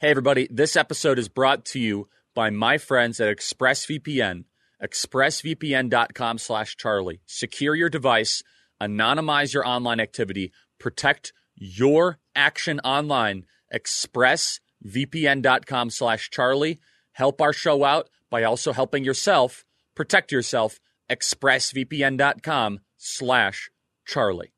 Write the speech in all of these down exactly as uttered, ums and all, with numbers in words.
Hey, everybody. This episode is brought to you by my friends at ExpressVPN. ExpressVPN.com slash Charlie. Secure your device, anonymize your online activity, protect your action online. ExpressVPN.com slash Charlie. Help our show out by also helping yourself. Protect yourself. ExpressVPN.com slash Charlie.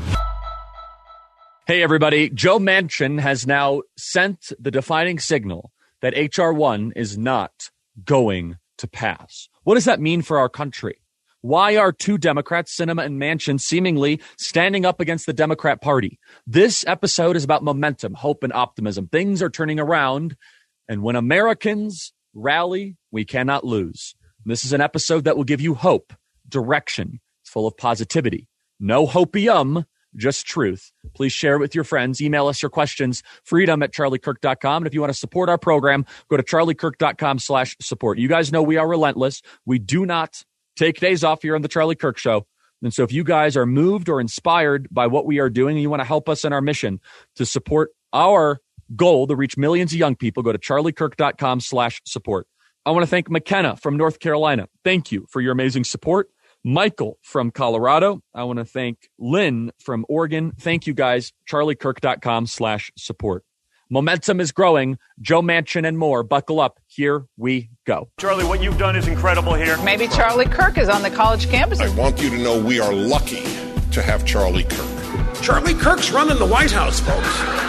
Hey, everybody. Joe Manchin has now sent the defining signal that H R one is not going to pass. What does that mean for our country? Why are two Democrats, Sinema and Manchin, seemingly standing up against the Democrat Party? This episode is about momentum, hope, and optimism. Things are turning around, and when Americans rally, we cannot lose. This is an episode that will give you hope, direction. It's full of positivity. No hopium, just truth. Please share it with your friends. Email us your questions, freedom at charlie kirk dot com. And if you want to support our program, go to charlie kirk dot com slash support. You guys know we are relentless. We do not take days off here on the Charlie Kirk Show. And so if you guys are moved or inspired by what we are doing and you want to help us in our mission to support our goal to reach millions of young people, go to charlie kirk dot com slash support. I want to thank McKenna from North Carolina. Thank you for your amazing support. Michael from Colorado. I want to thank Lynn from Oregon. Thank you guys. charlie kirk dot com slash support. Momentum is growing. Joe Manchin and more. Buckle up. Here we go. Charlie, what you've done is incredible here. Maybe Charlie Kirk is on the college campus. I want you to know we are lucky to have Charlie Kirk. Charlie Kirk's running the White House, folks.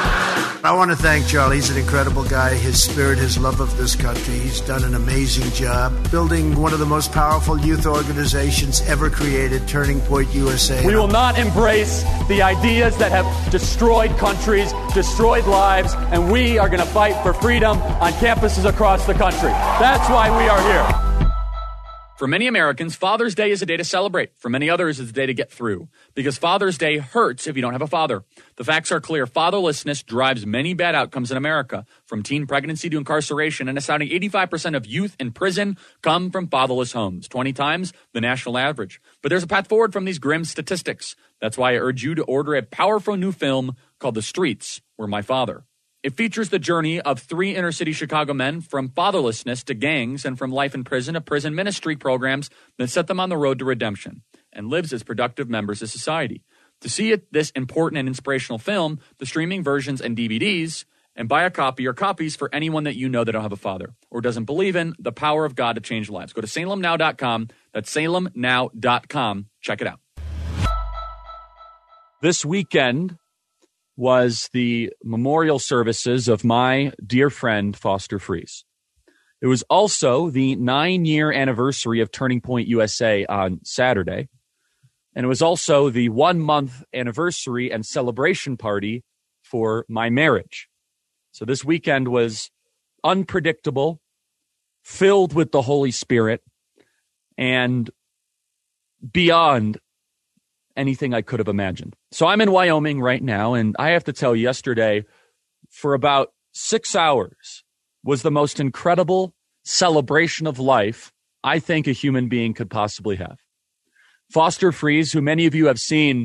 I want to thank Charlie. He's an incredible guy. His spirit, his love of this country. He's done an amazing job building one of the most powerful youth organizations ever created, Turning Point U S A. We will not embrace the ideas that have destroyed countries, destroyed lives, and we are going to fight for freedom on campuses across the country. That's why we are here. For many Americans, Father's Day is a day to celebrate. For many others, it's a day to get through. Because Father's Day hurts if you don't have a father. The facts are clear. Fatherlessness drives many bad outcomes in America, from teen pregnancy to incarceration, and a astounding eighty-five percent of youth in prison come from fatherless homes, twenty times the national average. But there's a path forward from these grim statistics. That's why I urge you to order a powerful new film called The Streets Were My Father. It features the journey of three inner-city Chicago men from fatherlessness to gangs and from life in prison to prison ministry programs that set them on the road to redemption and lives as productive members of society. To see it, this important and inspirational film, the streaming versions and D V Ds, and buy a copy or copies for anyone that you know that don't have a father or doesn't believe in the power of God to change lives. Go to salem now dot com. That's salem now dot com. Check it out. This weekend was the memorial services of my dear friend, Foster Friess. It was also the nine-year anniversary of Turning Point U S A on Saturday. And it was also the one-month anniversary and celebration party for my marriage. So this weekend was unpredictable, filled with the Holy Spirit, and beyond anything I could have imagined. So I'm in Wyoming right now, and I have to tell you, yesterday, for about six hours, was the most incredible celebration of life I think a human being could possibly have. Foster Friess, who many of you have seen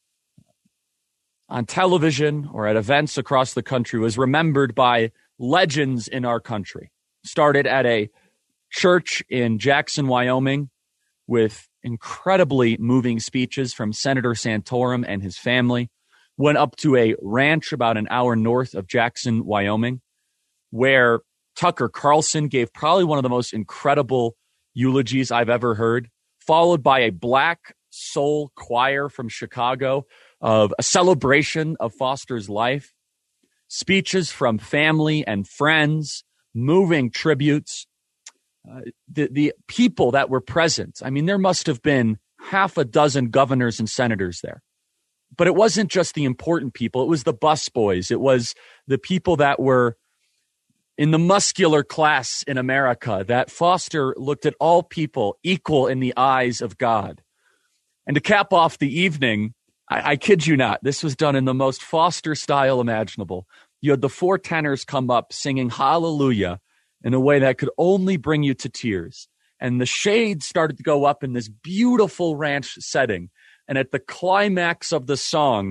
on television or at events across the country, was remembered by legends in our country. Started at a church in Jackson, Wyoming, with incredibly moving speeches from Senator Santorum and his family. Went up to a ranch about an hour north of Jackson, Wyoming, where Tucker Carlson gave probably one of the most incredible eulogies I've ever heard, followed by a black soul choir from Chicago of a celebration of Foster's life, speeches from family and friends, moving tributes. Uh, the, the people that were present, I mean, there must have been half a dozen governors and senators there. But it wasn't just the important people. It was the busboys. It was the people that were in the muscular class in America, that Foster looked at all people equal in the eyes of God. And to cap off the evening, I, I kid you not, this was done in the most Foster style imaginable. You had the four tenors come up singing Hallelujah in a way that could only bring you to tears. And the shade started to go up in this beautiful ranch setting. And at the climax of the song,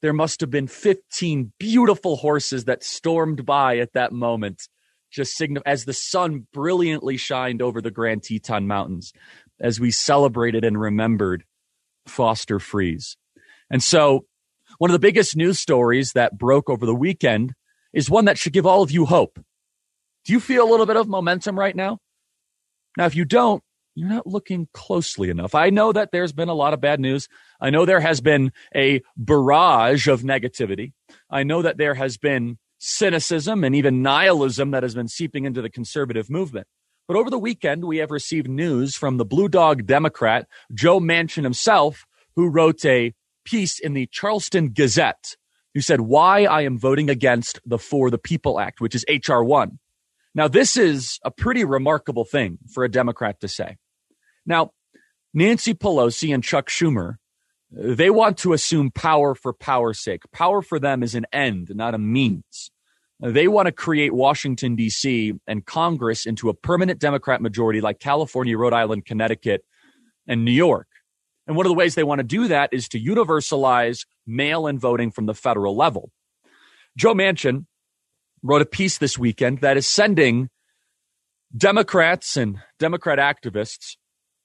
there must have been fifteen beautiful horses that stormed by at that moment, just signif- as the sun brilliantly shined over the Grand Teton Mountains, as we celebrated and remembered Foster Friess. And so one of the biggest news stories that broke over the weekend is one that should give all of you hope. Do you feel a little bit of momentum right now? Now, if you don't, you're not looking closely enough. I know that there's been a lot of bad news. I know there has been a barrage of negativity. I know that there has been cynicism and even nihilism that has been seeping into the conservative movement. But over the weekend, we have received news from the Blue Dog Democrat, Joe Manchin himself, who wrote a piece in the Charleston Gazette, who said, why I am voting against the For the People Act, which is H R one. Now, this is a pretty remarkable thing for a Democrat to say. Now, Nancy Pelosi and Chuck Schumer, they want to assume power for power's sake. Power for them is an end, not a means. They want to create Washington, D C and Congress into a permanent Democrat majority like California, Rhode Island, Connecticut, and New York. And one of the ways they want to do that is to universalize mail-in voting from the federal level. Joe Manchin wrote a piece this weekend that is sending Democrats and Democrat activists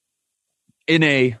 in a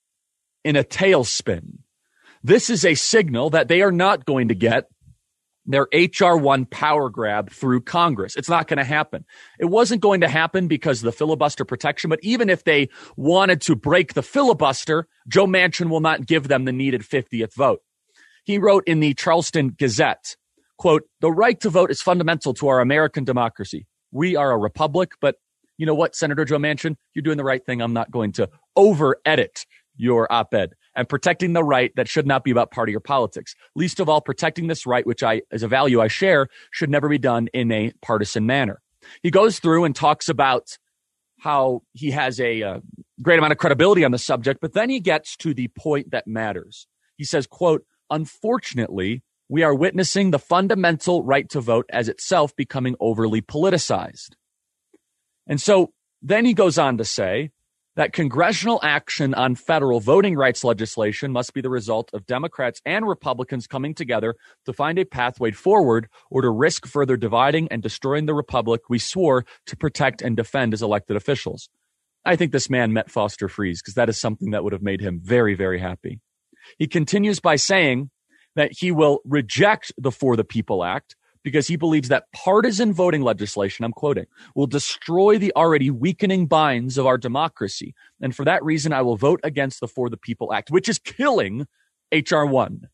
in a tailspin. This is a signal that they are not going to get their H R one power grab through Congress. It's not going to happen. It wasn't going to happen because of the filibuster protection, but even if they wanted to break the filibuster, Joe Manchin will not give them the needed fiftieth vote. He wrote in the Charleston Gazette, quote, the right to vote is fundamental to our American democracy. We are a republic, but you know what, Senator Joe Manchin, you're doing the right thing. I'm not going to over-edit your op-ed. And protecting the right that should not be about party or politics. Least of all, protecting this right, which I, as a value I share, should never be done in a partisan manner. He goes through and talks about how he has a uh, great amount of credibility on the subject, but then he gets to the point that matters. He says, quote, unfortunately, we are witnessing the fundamental right to vote as itself becoming overly politicized. And so then he goes on to say that congressional action on federal voting rights legislation must be the result of Democrats and Republicans coming together to find a pathway forward or to risk further dividing and destroying the republic we swore to protect and defend as elected officials. I think this man met Foster Friess because that is something that would have made him very, very happy. He continues by saying that he will reject the For the People Act because he believes that partisan voting legislation, I'm quoting, will destroy the already weakening binds of our democracy. And for that reason, I will vote against the For the People Act, which is killing H R one.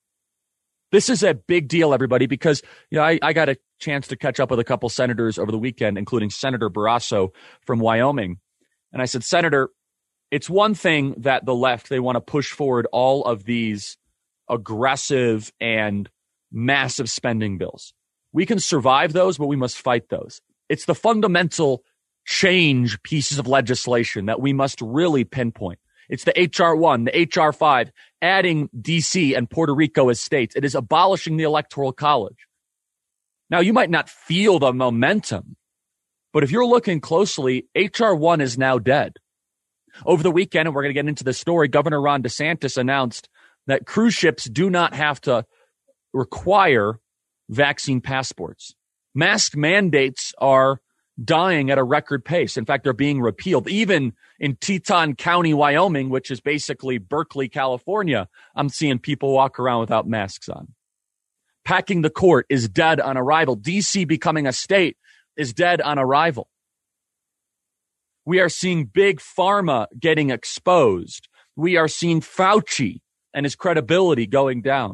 This is a big deal, everybody, because you know I, I got a chance to catch up with a couple senators over the weekend, including Senator Barrasso from Wyoming. And I said, Senator, it's one thing that the left, they want to push forward all of these aggressive and massive spending bills. We can survive those, but we must fight those. It's the fundamental change pieces of legislation that we must really pinpoint. It's the H R one, the H R five, adding D C and Puerto Rico as states. It is abolishing the Electoral College. Now, you might not feel the momentum, but if you're looking closely, H R one is now dead. Over the weekend, and we're going to get into the story, Governor Ron DeSantis announced that cruise ships do not have to require vaccine passports. Mask mandates are dying at a record pace. In fact, they're being repealed. Even in Teton County, Wyoming, which is basically Berkeley, California, I'm seeing people walk around without masks on. Packing the court is dead on arrival. D C becoming a state is dead on arrival. We are seeing big pharma getting exposed. We are seeing Fauci and his credibility going down.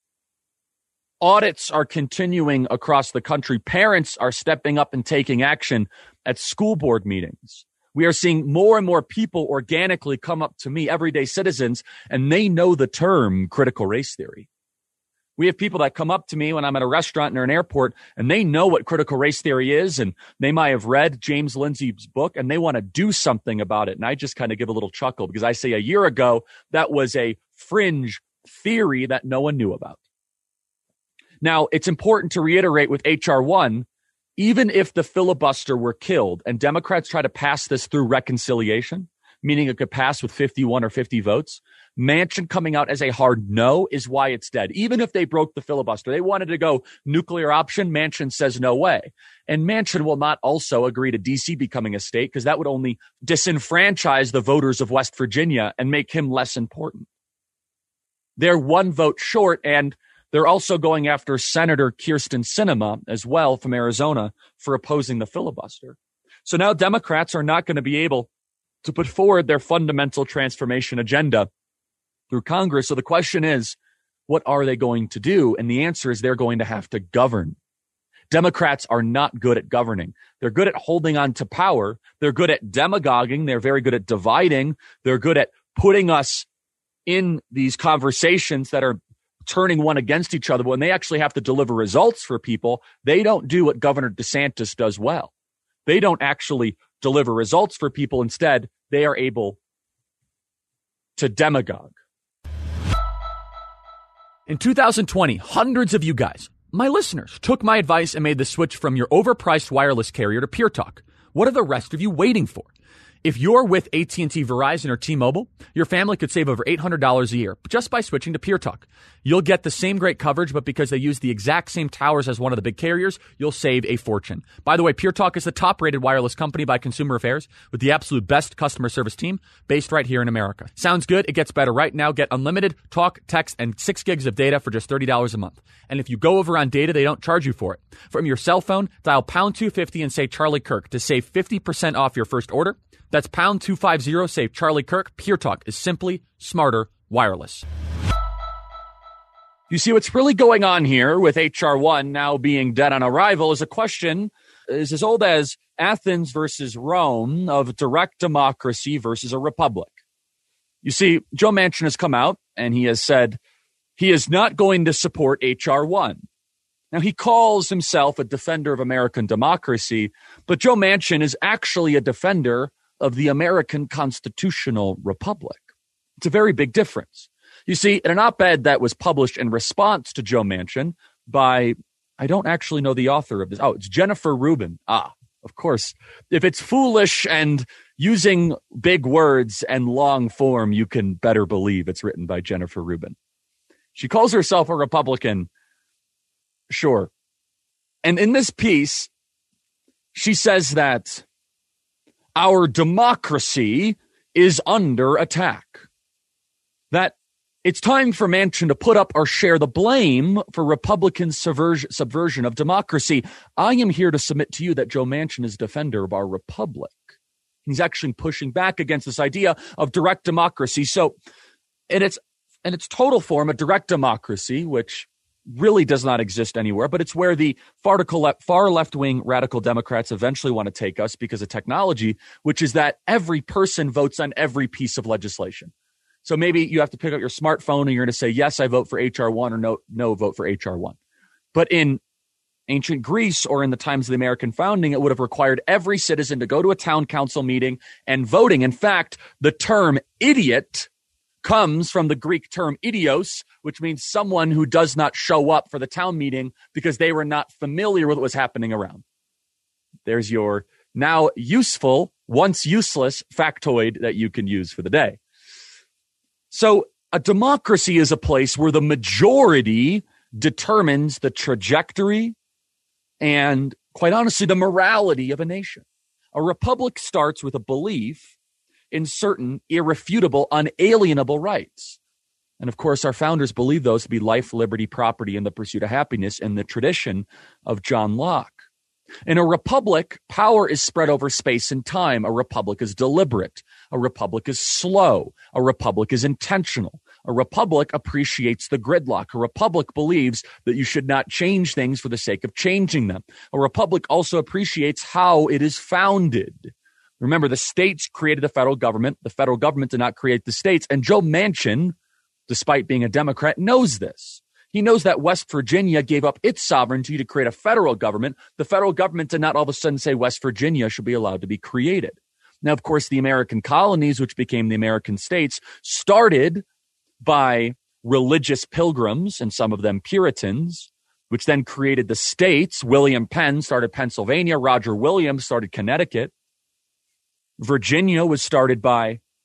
Audits are continuing across the country. Parents are stepping up and taking action at school board meetings. We are seeing more and more people organically come up to me, everyday citizens, and they know the term critical race theory. We have people that come up to me when I'm at a restaurant or an airport, and they know what critical race theory is, and they might have read James Lindsay's book, and they want to do something about it. And I just kind of give a little chuckle because I say a year ago, that was a fringe theory that no one knew about. Now, it's important to reiterate with H R one, even if the filibuster were killed and Democrats try to pass this through reconciliation, meaning it could pass with fifty-one or fifty votes. Manchin coming out as a hard no is why it's dead. Even if they broke the filibuster, they wanted to go nuclear option. Manchin says no way. And Manchin will not also agree to D C becoming a state because that would only disenfranchise the voters of West Virginia and make him less important. They're one vote short, and they're also going after Senator Kyrsten Sinema as well from Arizona for opposing the filibuster. So now Democrats are not going to be able to put forward their fundamental transformation agenda through Congress. So the question is, what are they going to do? And the answer is they're going to have to govern. Democrats are not good at governing. They're good at holding on to power. They're good at demagoguing. They're very good at dividing. They're good at putting us in these conversations that are turning one against each other. But when they actually have to deliver results for people, they don't do what Governor DeSantis does well. They don't actually deliver results for people. Instead, they are able to demagogue. In two thousand twenty, hundreds of you guys, my listeners, took my advice and made the switch from your overpriced wireless carrier to Pure Talk. What are the rest of you waiting for? If you're with A T and T, Verizon, or T-Mobile, your family could save over eight hundred dollars a year just by switching to Pure Talk. You'll get the same great coverage, but because they use the exact same towers as one of the big carriers, you'll save a fortune. By the way, Pure Talk is the top-rated wireless company by Consumer Affairs with the absolute best customer service team based right here in America. Sounds good? It gets better. Right now, get unlimited talk, text, and six gigs of data for just thirty dollars a month. And if you go over on data, they don't charge you for it. From your cell phone, dial pound two fifty and say Charlie Kirk to save fifty percent off your first order. That's pound two fifty, save Charlie Kirk. Pure Talk is simply smarter wireless. You see, what's really going on here with H R one now being dead on arrival is a question is as old as Athens versus Rome of direct democracy versus a republic. You see, Joe Manchin has come out and he has said he is not going to support H R one. Now, he calls himself a defender of American democracy, but Joe Manchin is actually a defender of the American constitutional republic. It's a very big difference. You see, in an op-ed that was published in response to Joe Manchin by, I don't actually know the author of this. Oh, it's Jennifer Rubin. Ah, of course. If it's foolish and using big words and long form, you can better believe it's written by Jennifer Rubin. She calls herself a Republican. Sure. And in this piece, she says that our democracy is under attack. That it's time for Manchin to put up or share the blame for Republican subversion, subversion of democracy. I am here to submit to you that Joe Manchin is a defender of our republic. He's actually pushing back against this idea of direct democracy. So in its, in its total form, a direct democracy, which really does not exist anywhere, but it's where the far left-wing radical Democrats eventually want to take us because of technology, which is that every person votes on every piece of legislation. So maybe you have to pick up your smartphone and you're going to say, yes, I vote for H R one or no, no vote for H R one. But in ancient Greece or in the times of the American founding, it would have required every citizen to go to a town council meeting and voting. In fact, the term idiot comes from the Greek term idios, which means someone who does not show up for the town meeting because they were not familiar with what was happening around. There's your now useful, once useless factoid that you can use for the day. So a democracy is a place where the majority determines the trajectory and, quite honestly, the morality of a nation. A republic starts with a belief in certain irrefutable, unalienable rights. And of course, our founders believed those to be life, liberty, property, and the pursuit of happiness in the tradition of John Locke. In a republic, power is spread over space and time. A republic is deliberate. A republic is slow. A republic is intentional. A republic appreciates the gridlock. A republic believes that you should not change things for the sake of changing them. A republic also appreciates how it is founded. Remember, the states created the federal government. The federal government did not create the states. And Joe Manchin, despite being a Democrat, knows this. He knows that West Virginia gave up its sovereignty to create a federal government. The federal government did not all of a sudden say West Virginia should be allowed to be created. Now, of course, the American colonies, which became the American states, started by religious pilgrims, and some of them Puritans, which then created the states. William Penn started Pennsylvania. Roger Williams started Connecticut. Virginia was started by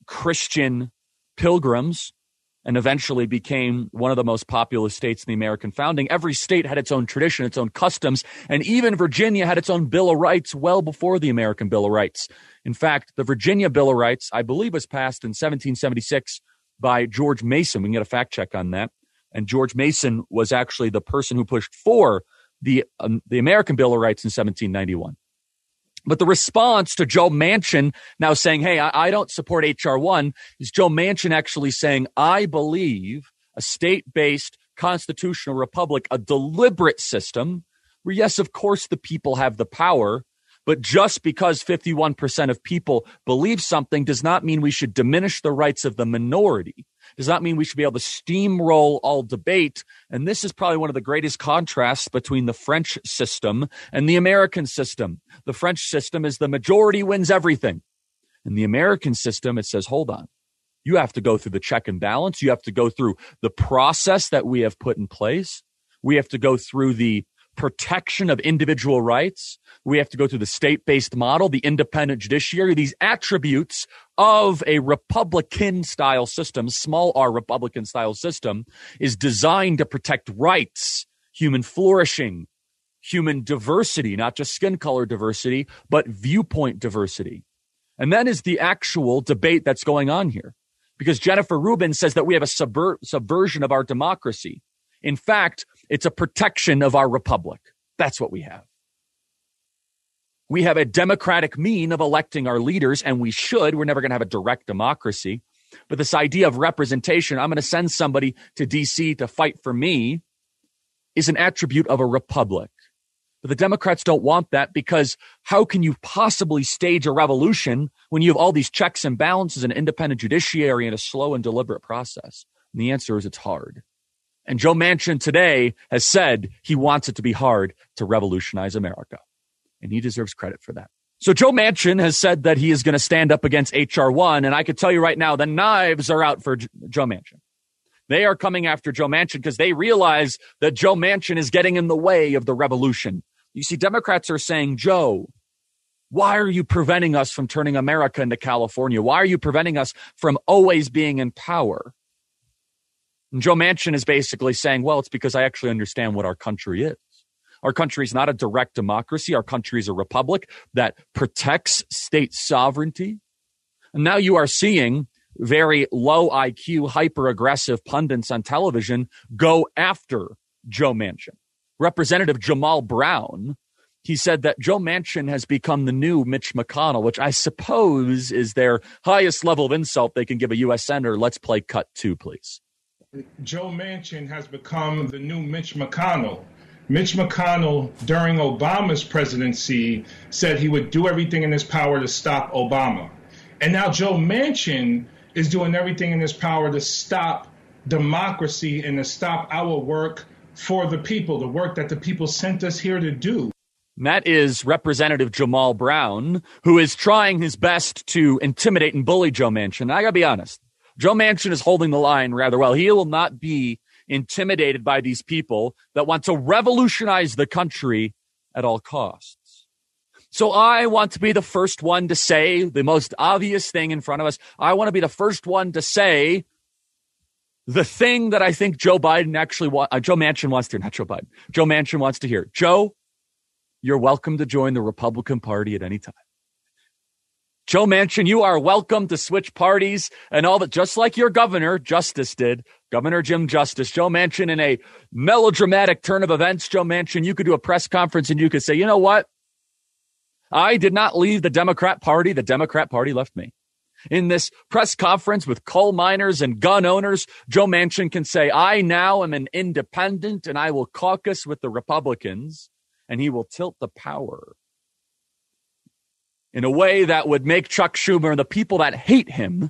Christian pilgrims and eventually became one of the most populous states in the American founding. Every state had its own tradition, its own customs, and even Virginia had its own Bill of Rights well before the American Bill of Rights. In fact, the Virginia Bill of Rights, I believe, was passed in seventeen seventy-six by George Mason. We can get a fact check on that. And George Mason was actually the person who pushed for the um, the American Bill of Rights in seventeen ninety-one. But the response to Joe Manchin now saying, hey, I, I don't support H R one, is Joe Manchin actually saying, I believe a state-based constitutional republic, a deliberate system where, yes, of course, the people have the power, but just because fifty-one percent of people believe something does not mean we should diminish the rights of the minority. Does not mean we should be able to steamroll all debate. And this is probably one of the greatest contrasts between the French system and the American system. The French system is the majority wins everything. In the American system, it says, hold on. You have to go through the check and balance. You have to go through the process that we have put in place. We have to go through the protection of individual rights. We have to go through the state-based model, the independent judiciary, these attributes of a Republican-style system, small r Republican-style system, is designed to protect rights, human flourishing, human diversity, not just skin color diversity, but viewpoint diversity. And that is the actual debate that's going on here. Because Jennifer Rubin says that we have a subver- subversion of our democracy. In fact, it's a protection of our republic. That's what we have. We have a democratic mean of electing our leaders, and we should. We're never going to have a direct democracy. But this idea of representation, I'm going to send somebody to D C to fight for me, is an attribute of a republic. But the Democrats don't want that, because how can you possibly stage a revolution when you have all these checks and balances, an independent judiciary, and a slow and deliberate process? And the answer is it's hard. And Joe Manchin today has said he wants it to be hard to revolutionize America. And he deserves credit for that. So Joe Manchin has said that he is going to stand up against H R one. And I could tell you right now, the knives are out for J- Joe Manchin. They are coming after Joe Manchin because they realize that Joe Manchin is getting in the way of the revolution. You see, Democrats are saying, Joe, why are you preventing us from turning America into California? Why are you preventing us from always being in power? And Joe Manchin is basically saying, well, it's because I actually understand what our country is. Our country is not a direct democracy. Our country is a republic that protects state sovereignty. And now you are seeing very low I Q, hyper-aggressive pundits on television go after Joe Manchin. Representative Jamal Brown, he said that Joe Manchin has become the new Mitch McConnell, which I suppose is their highest level of insult they can give a U S senator. Let's play cut two, please. Joe Manchin has become the new Mitch McConnell. Mitch McConnell, during Obama's presidency, said he would do everything in his power to stop Obama. And now Joe Manchin is doing everything in his power to stop democracy and to stop our work for the people, the work that the people sent us here to do. And that is Representative Jamal Brown, who is trying his best to intimidate and bully Joe Manchin. I got to be honest. Joe Manchin is holding the line rather well. He will not be intimidated by these people that want to revolutionize the country at all costs. So I want to be the first one to say the most obvious thing in front of us. I want to be the first one to say the thing that I think Joe Biden actually wants, uh, Joe Manchin wants to hear, not Joe Biden. Joe Manchin wants to hear. Joe, you're welcome to join the Republican Party at any time. Joe Manchin, you are welcome to switch parties and all that, just like your governor, Justice, did. Governor Jim Justice. Joe Manchin, in a melodramatic turn of events, Joe Manchin, you could do a press conference and you could say, you know what? I did not leave the Democrat Party. The Democrat Party left me. In this press conference with coal miners and gun owners, Joe Manchin can say, I now am an independent and I will caucus with the Republicans, and he will tilt the power in a way that would make Chuck Schumer and the people that hate him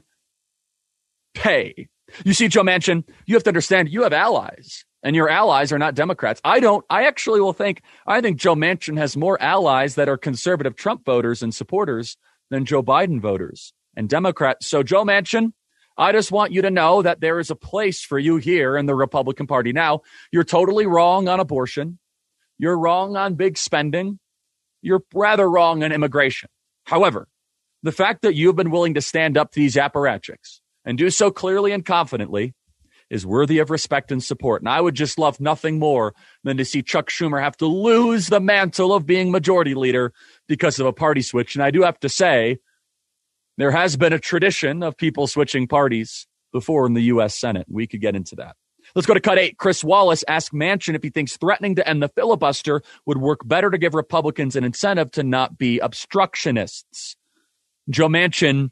pay. You see, Joe Manchin, you have to understand you have allies, and your allies are not Democrats. I don't. I actually will think, I think Joe Manchin has more allies that are conservative Trump voters and supporters than Joe Biden voters and Democrats. So, Joe Manchin, I just want you to know that there is a place for you here in the Republican Party. Now, you're totally wrong on abortion. You're wrong on big spending. You're rather wrong on immigration. However, The fact that you've been willing to stand up to these apparatchiks and do so clearly and confidently is worthy of respect and support. And I would just love nothing more than to see Chuck Schumer have to lose the mantle of being majority leader because of a party switch. And I do have to say, there has been a tradition of people switching parties before in the U S Senate. We could get into that. Let's go to cut eight. Chris Wallace asked Manchin if he thinks threatening to end the filibuster would work better to give Republicans an incentive to not be obstructionists. Joe Manchin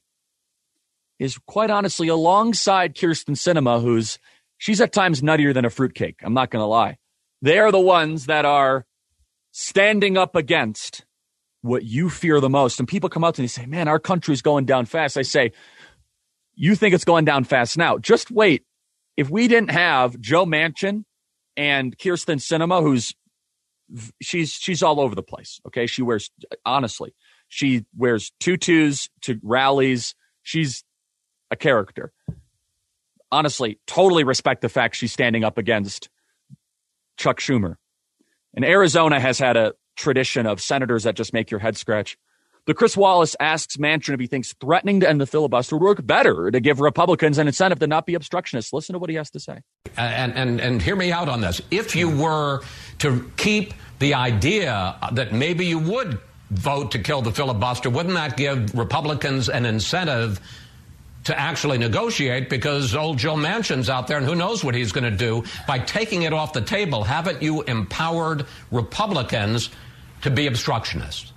is quite honestly alongside Kyrsten Sinema, who's she's at times nuttier than a fruitcake. I'm not going to lie. They are the ones that are standing up against what you fear the most. And people come out to me and say, man, our country's going down fast. I say, you think it's going down fast now. Just wait. If we didn't have Joe Manchin and Kyrsten Sinema, who's she's she's all over the place. Okay. She wears, honestly, she wears tutus to rallies. She's a character. Honestly, totally respect the fact she's standing up against Chuck Schumer. And Arizona has had a tradition of senators that just make your head scratch. But Chris Wallace asks Manchin if he thinks threatening to end the filibuster would work better to give Republicans an incentive to not be obstructionists. Listen to what he has to say. And, and, and hear me out on this. If you were to keep the idea that maybe you would vote to kill the filibuster, wouldn't that give Republicans an incentive to actually negotiate? Because old Joe Manchin's out there, and who knows what he's going to do. By taking it off the table, haven't you empowered Republicans to be obstructionists?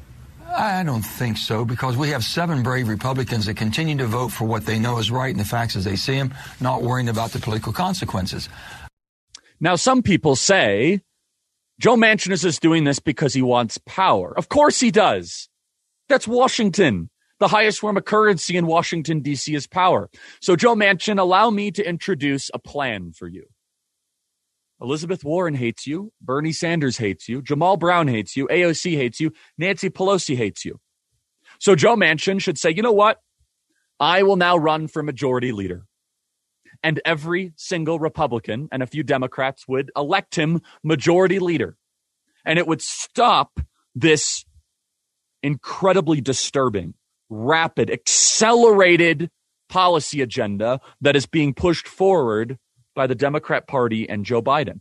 I don't think so, because we have seven brave Republicans that continue to vote for what they know is right and the facts as they see them, not worrying about the political consequences. Now, some people say Joe Manchin is just doing this because he wants power. Of course he does. That's Washington. The highest form of currency in Washington, D C is power. So, Joe Manchin, allow me to introduce a plan for you. Elizabeth Warren hates you. Bernie Sanders hates you. Jamal Brown hates you. A O C hates you. Nancy Pelosi hates you. So Joe Manchin should say, you know what? I will now run for majority leader. And every single Republican and a few Democrats would elect him majority leader. And it would stop this incredibly disturbing, rapid, accelerated policy agenda that is being pushed forward by the Democrat Party and Joe Biden.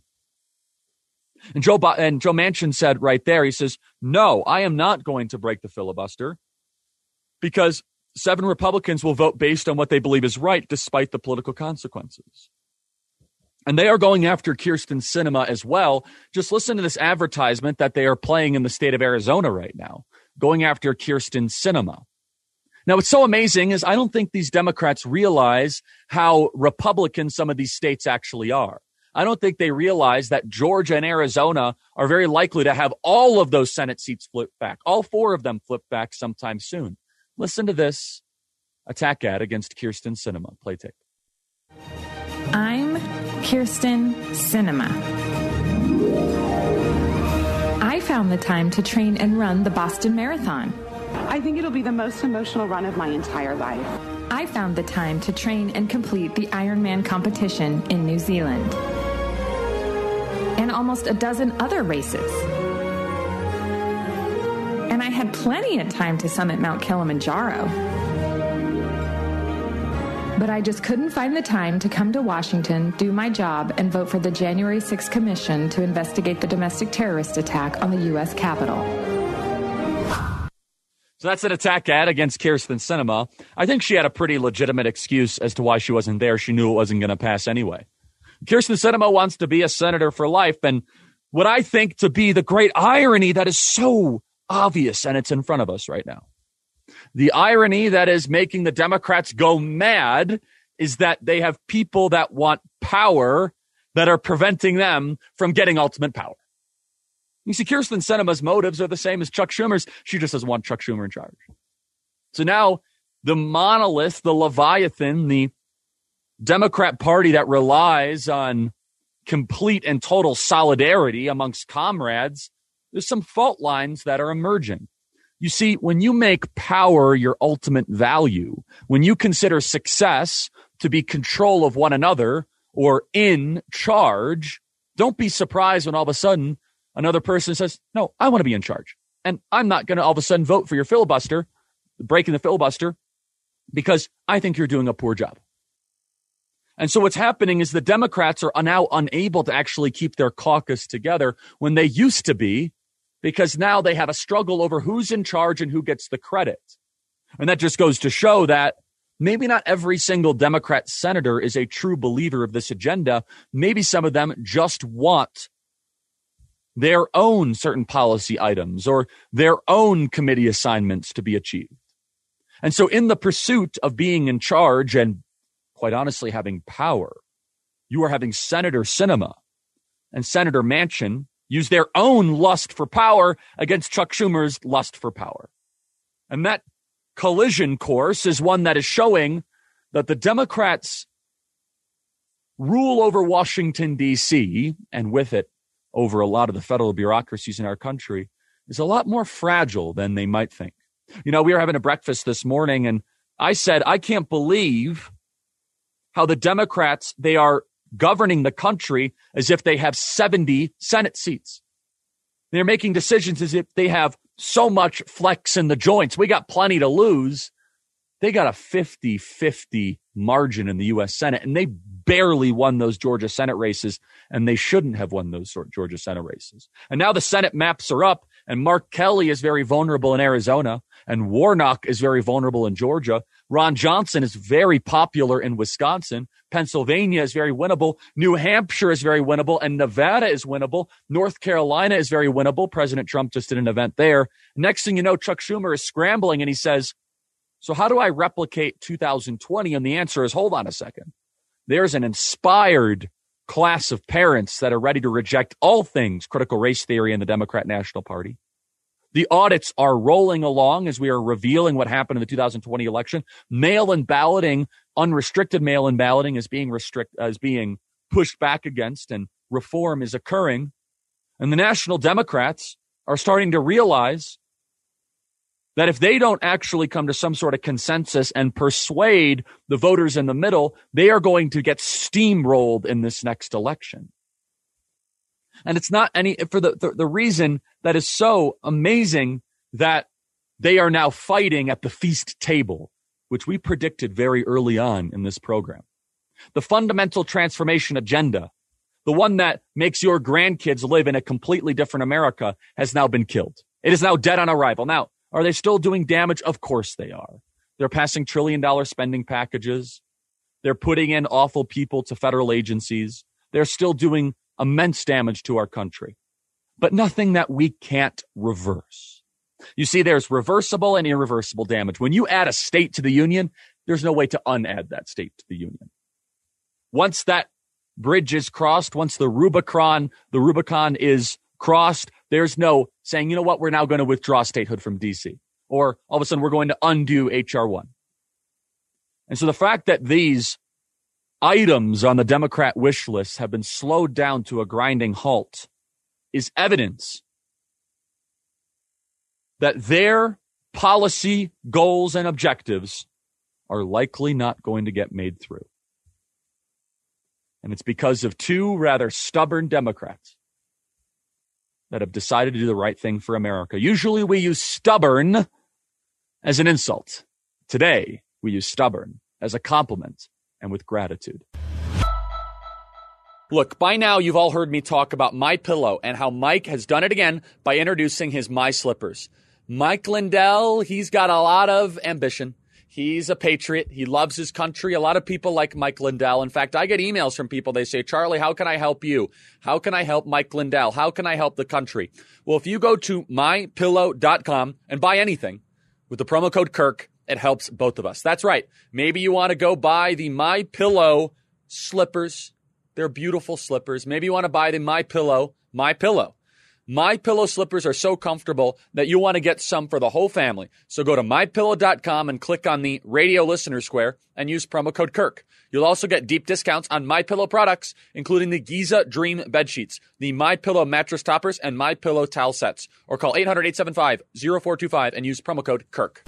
And Joe Bi- and Joe Manchin said right there, he says, no, I am not going to break the filibuster because seven Republicans will vote based on what they believe is right, despite the political consequences. And they are going after Kyrsten Sinema as well. Just listen to this advertisement that they are playing in the state of Arizona right now, going after Kyrsten Sinema. Now, what's so amazing is I don't think these Democrats realize how Republican some of these states actually are. I don't think they realize that Georgia and Arizona are very likely to have all of those Senate seats flipped back, all four of them flipped back sometime soon. Listen to this attack ad against Kyrsten Sinema. Play tape. I'm Kyrsten Sinema. I found the time to train and run the Boston Marathon. I think it'll be the most emotional run of my entire life. I found the time to train and complete the Ironman competition in New Zealand. And almost a dozen other races. And I had plenty of time to summit Mount Kilimanjaro. But I just couldn't find the time to come to Washington, do my job, and vote for the January sixth Commission to investigate the domestic terrorist attack on the U S Capitol. So that's an attack ad against Kyrsten Sinema. I think she had a pretty legitimate excuse as to why she wasn't there. She knew it wasn't going to pass anyway. Kyrsten Sinema wants to be a senator for life. And what I think to be the great irony that is so obvious, and it's in front of us right now. The irony that is making the Democrats go mad is that they have people that want power that are preventing them from getting ultimate power. You see, Kyrsten Sinema's motives are the same as Chuck Schumer's. She just doesn't want Chuck Schumer in charge. So now the monolith, the Leviathan, the Democrat Party that relies on complete and total solidarity amongst comrades, there's some fault lines that are emerging. You see, when you make power your ultimate value, when you consider success to be control of one another or in charge, don't be surprised when all of a sudden another person says, no, I want to be in charge. And I'm not going to all of a sudden vote for your filibuster breaking the filibuster because I think you're doing a poor job. And so what's happening is the Democrats are now unable to actually keep their caucus together when they used to be, because now they have a struggle over who's in charge and who gets the credit. And that just goes to show that maybe not every single Democrat senator is a true believer of this agenda. Maybe some of them just want their own certain policy items or their own committee assignments to be achieved. And so in the pursuit of being in charge and, quite honestly, having power, you are having Senator Sinema and Senator Manchin use their own lust for power against Chuck Schumer's lust for power. And that collision course is one that is showing that the Democrats' rule over Washington, D C, and with it over a lot of the federal bureaucracies in our country, is a lot more fragile than they might think. You know, we were having a breakfast this morning, and I said, I can't believe how the Democrats, they are governing the country as if they have seventy Senate seats. They're making decisions as if they have so much flex in the joints. We got plenty to lose. They got a fifty-fifty margin in the U S Senate, and they barely won those Georgia Senate races, and they shouldn't have won those Georgia Senate races. And now the Senate maps are up, and Mark Kelly is very vulnerable in Arizona, and Warnock is very vulnerable in Georgia. Ron Johnson is very popular in Wisconsin. Pennsylvania is very winnable. New Hampshire is very winnable, and Nevada is winnable. North Carolina is very winnable. President Trump just did an event there. Next thing you know, Chuck Schumer is scrambling, and he says, so how do I replicate two thousand twenty? And the answer is, hold on a second. There's an inspired class of parents that are ready to reject all things critical race theory in the Democrat National Party. The audits are rolling along as we are revealing what happened in the two thousand twenty election. Mail-in balloting, unrestricted mail-in balloting is being restrict, uh, is being pushed back against, and reform is occurring. And the national Democrats are starting to realize that if they don't actually come to some sort of consensus and persuade the voters in the middle, they are going to get steamrolled in this next election. And it's not any for the, the, the reason that is so amazing that they are now fighting at the feast table, which we predicted very early on in this program. The fundamental transformation agenda, the one that makes your grandkids live in a completely different America, has now been killed. It is now dead on arrival. Now, are they still doing damage? Of course they are. They're passing trillion dollar spending packages. They're putting in awful people to federal agencies. They're still doing immense damage to our country, but nothing that we can't reverse. You see, there's reversible and irreversible damage. When you add a state to the union, there's no way to unadd that state to the union. Once that bridge is crossed, once the Rubicon, the Rubicon is crossed, there's no saying, you know what, we're now going to withdraw statehood from D C, or all of a sudden we're going to undo H R one. And so the fact that these items on the Democrat wish list have been slowed down to a grinding halt is evidence that their policy goals and objectives are likely not going to get made through. And it's because of two rather stubborn Democrats that have decided to do the right thing for America. Usually we use stubborn as an insult. Today, we use stubborn as a compliment and with gratitude. Look, by now you've all heard me talk about MyPillow and how Mike has done it again by introducing his My Slippers. Mike Lindell, he's got a lot of ambition. He's a patriot. He loves his country. A lot of people like Mike Lindell. In fact, I get emails from people. They say, Charlie, how can I help you? How can I help Mike Lindell? How can I help the country? Well, if you go to my pillow dot com and buy anything with the promo code Kirk, it helps both of us. That's right. Maybe you want to go buy the MyPillow slippers. They're beautiful slippers. Maybe you want to buy the MyPillow, MyPillow. MyPillow slippers are so comfortable that you want to get some for the whole family. So go to my pillow dot com and click on the radio listener square and use promo code Kirk. You'll also get deep discounts on MyPillow products, including the Giza Dream bed sheets, the MyPillow mattress toppers, and MyPillow towel sets. Or call eight hundred, eight seven five, zero four two five and use promo code Kirk.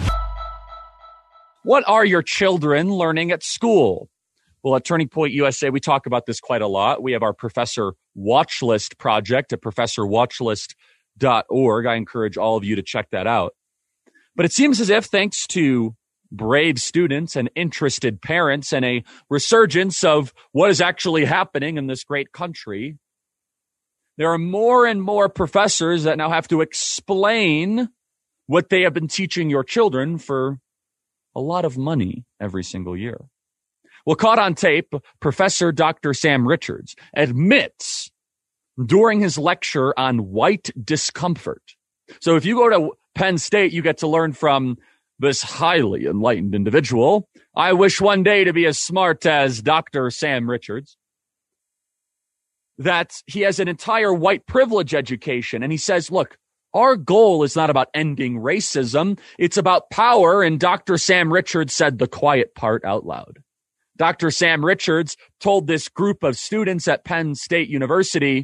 What are your children learning at school? Well, at Turning Point U S A, we talk about this quite a lot. We have our Professor Watchlist project at professor watchlist dot org. I encourage all of you to check that out. But it seems as if, thanks to brave students and interested parents and a resurgence of what is actually happening in this great country, there are more and more professors that now have to explain what they have been teaching your children for a lot of money every single year. Well, caught on tape, Professor Doctor Sam Richards admits during his lecture on white discomfort. So if you go to Penn State, you get to learn from this highly enlightened individual. I wish one day to be as smart as Doctor Sam Richards. That he has an entire white privilege education. And he says, look, our goal is not about ending racism. It's about power. And Doctor Sam Richards said the quiet part out loud. Doctor Sam Richards told this group of students at Penn State University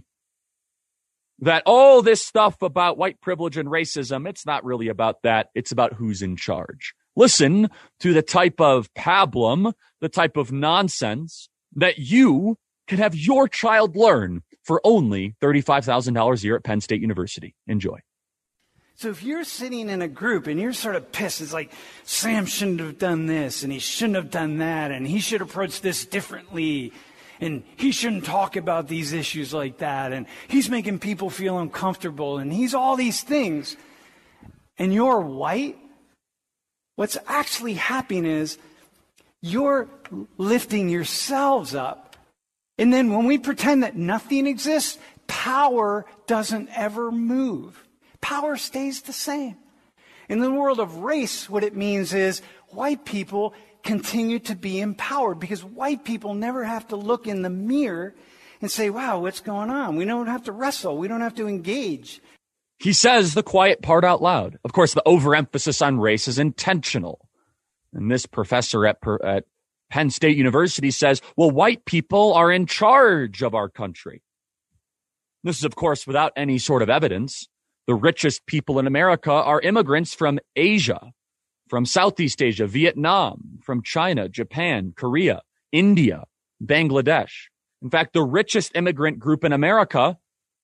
that all this stuff about white privilege and racism, it's not really about that. It's about who's in charge. Listen to the type of pablum, the type of nonsense that you can have your child learn for only thirty-five thousand dollars a year at Penn State University. Enjoy. So if you're sitting in a group and you're sort of pissed, it's like, Sam shouldn't have done this and he shouldn't have done that and he should approach this differently and he shouldn't talk about these issues like that and he's making people feel uncomfortable and he's all these things, and you're white, what's actually happening is you're lifting yourselves up. And then when we pretend that nothing exists, power doesn't ever move. Power stays the same. In the world of race, what it means is white people continue to be empowered because white people never have to look in the mirror and say, wow, what's going on? We don't have to wrestle. We don't have to engage. He says the quiet part out loud. Of course, the overemphasis on race is intentional. And this professor at, at Penn State University says, well, white people are in charge of our country. This is, of course, without any sort of evidence. The richest people in America are immigrants from Asia, from Southeast Asia, Vietnam, from China, Japan, Korea, India, Bangladesh. In fact, the richest immigrant group in America,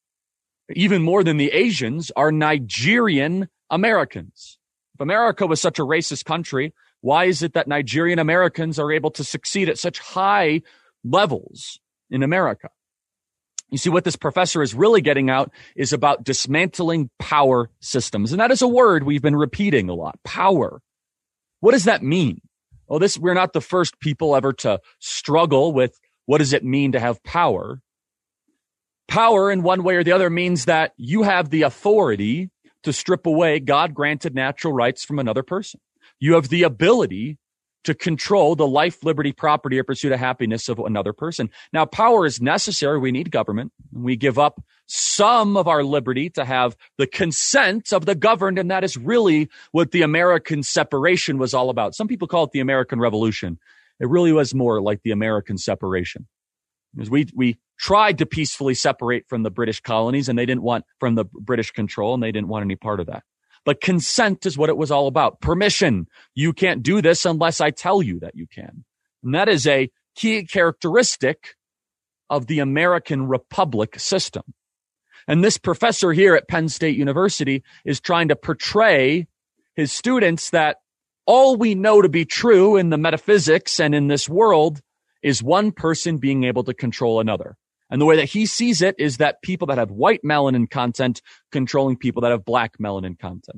even more than the Asians, are Nigerian Americans. If America was such a racist country, why is it that Nigerian Americans are able to succeed at such high levels in America? You see, what this professor is really getting out is about dismantling power systems. And that is a word we've been repeating a lot. Power. What does that mean? Well, this, we're not the first people ever to struggle with what does it mean to have power. Power in one way or the other means that you have the authority to strip away God-granted natural rights from another person. You have the ability to control the life, liberty, property, or pursuit of happiness of another person. Now, power is necessary. We need government. We give up some of our liberty to have the consent of the governed, and that is really what the American separation was all about. Some people call it the American Revolution. It really was more like the American separation. Because we, we tried to peacefully separate from the British colonies, and they didn't want, from the British control, and they didn't want any part of that. But consent is what it was all about. Permission. You can't do this unless I tell you that you can. And that is a key characteristic of the American Republic system. And this professor here at Penn State University is trying to portray his students that all we know to be true in the metaphysics and in this world is one person being able to control another. And the way that he sees it is that people that have white melanin content controlling people that have black melanin content.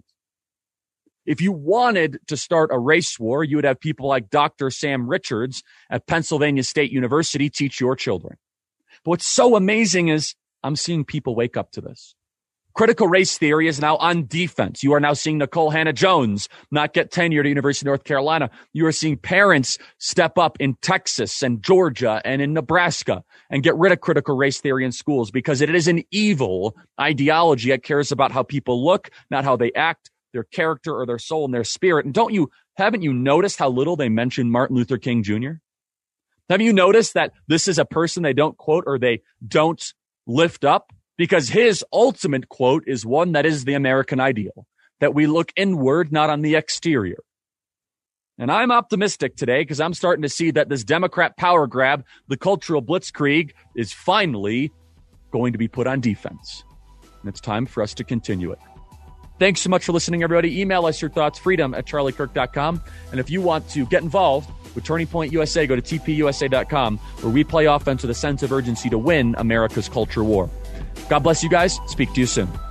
If you wanted to start a race war, you would have people like Doctor Sam Richards at Pennsylvania State University teach your children. But what's so amazing is I'm seeing people wake up to this. Critical race theory is now on defense. You are now seeing Nicole Hannah-Jones not get tenure at University of North Carolina. You are seeing parents step up in Texas and Georgia and in Nebraska and get rid of critical race theory in schools because it is an evil ideology that cares about how people look, not how they act, their character or their soul and their spirit. And don't you, haven't you noticed how little they mention Martin Luther King Junior? Have you noticed that this is a person they don't quote or they don't lift up? Because his ultimate quote is one that is the American ideal, that we look inward, not on the exterior. And I'm optimistic today because I'm starting to see that this Democrat power grab, the cultural blitzkrieg, is finally going to be put on defense. And it's time for us to continue it. Thanks so much for listening, everybody. Email us your thoughts, freedom at charlie kirk dot com. And if you want to get involved with Turning Point U S A, go to t p u s a dot com, where we play offense with a sense of urgency to win America's culture war. God bless you guys. Speak to you soon.